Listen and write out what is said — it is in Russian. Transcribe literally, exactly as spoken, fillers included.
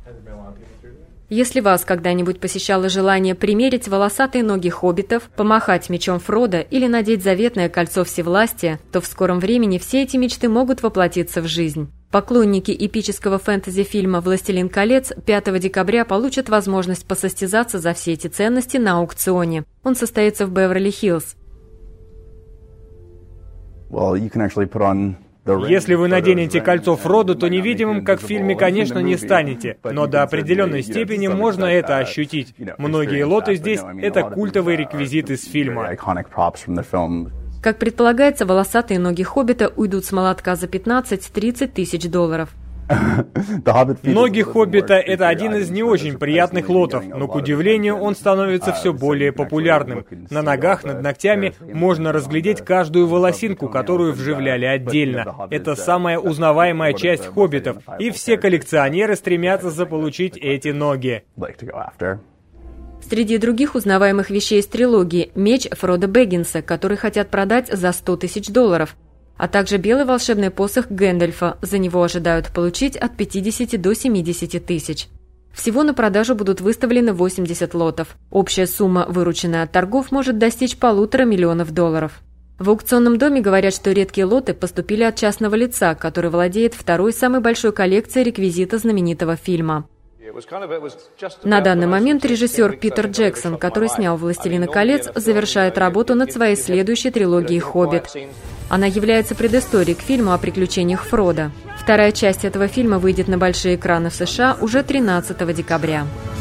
Если вас когда-нибудь посещало желание примерить волосатые ноги хоббитов, помахать мечом Фродо или надеть заветное кольцо всевластия, то в скором времени все эти мечты могут воплотиться в жизнь. Поклонники эпического фэнтези-фильма «Властелин колец» пятого декабря получат возможность посостязаться за все эти ценности на аукционе. Он состоится в Беверли-Хиллз. Если вы наденете кольцо Фродо, то невидимым, как в фильме, конечно, не станете, но до определенной степени можно это ощутить. Многие лоты здесь — это культовый реквизит из фильма. Как предполагается, волосатые ноги хоббита уйдут с молотка за пятнадцать-тридцать тысяч долларов. Ноги хоббита — это один из не очень приятных лотов, но, к удивлению, он становится все более популярным. На ногах, над ногтями можно разглядеть каждую волосинку, которую вживляли отдельно. Это самая узнаваемая часть хоббитов, и все коллекционеры стремятся заполучить эти ноги. Среди других узнаваемых вещей из трилогии – меч Фродо Бэггинса, который хотят продать за сто тысяч долларов, а также белый волшебный посох Гэндальфа, за него ожидают получить от пятидесяти до семидесяти тысяч. Всего на продажу будут выставлены восемьдесят лотов. Общая сумма, вырученная от торгов, может достичь полутора миллионов долларов. В аукционном доме говорят, что редкие лоты поступили от частного лица, который владеет второй самой большой коллекцией реквизита знаменитого фильма. На данный момент режиссер Питер Джексон, который снял «Властелина колец», завершает работу над своей следующей трилогией «Хоббит». Она является предысторией к фильму о приключениях Фродо. Вторая часть этого фильма выйдет на большие экраны в США уже тринадцатого декабря.